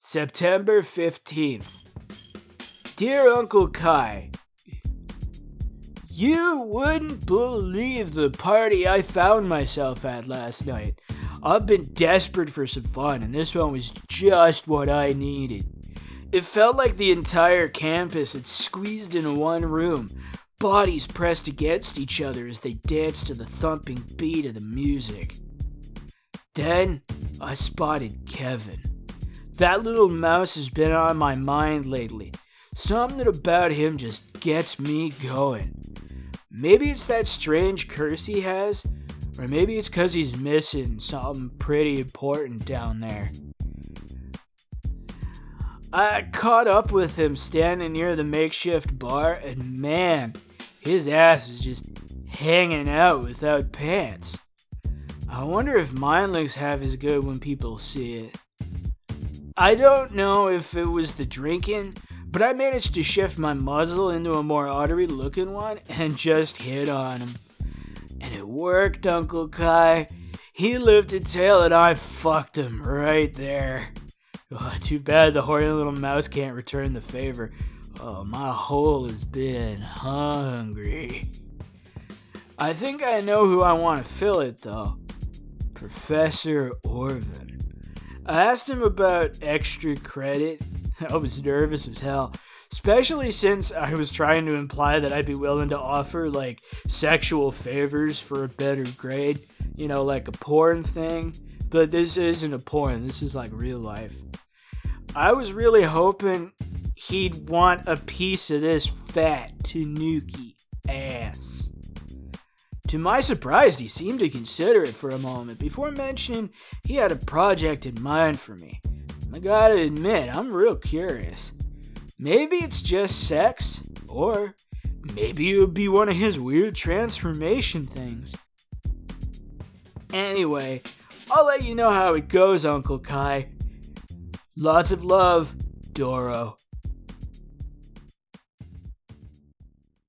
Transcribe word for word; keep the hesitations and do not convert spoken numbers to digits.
September fifteenth. Dear Uncle Kai, you wouldn't believe the party I found myself at last night. I've been desperate for some fun, and this one was just what I needed. It felt like the entire campus had squeezed into one room, bodies pressed against each other as they danced to the thumping beat of the music. Then I spotted Kevin. That little mouse has been on my mind lately. Something about him just gets me going. Maybe it's that strange curse he has, or maybe it's 'cause he's missing something pretty important down there. I caught up with him standing near the makeshift bar, and man, his ass was just hanging out without pants. I wonder if mine looks half as good when people see it. I don't know if it was the drinking, but I managed to shift my muzzle into a more artery looking one and just hit on him. And it worked, Uncle Kai. He lived to tell and I fucked him right there. Oh, too bad the horny little mouse can't return the favor. Oh, my hole has been hungry. I think I know who I want to fill it, though. Professor Orvin. I asked him about extra credit. I was nervous as hell, especially since I was trying to imply that I'd be willing to offer, like, sexual favors for a better grade. You know, like a porn thing. But this isn't a porn. This is like real life. I was really hoping he'd want a piece of this fat tanuki ass. To my surprise, he seemed to consider it for a moment before mentioning he had a project in mind for me. I gotta admit, I'm real curious. Maybe it's just sex, or maybe it would be one of his weird transformation things. Anyway, I'll let you know how it goes, Uncle Kai. Lots of love, Doro.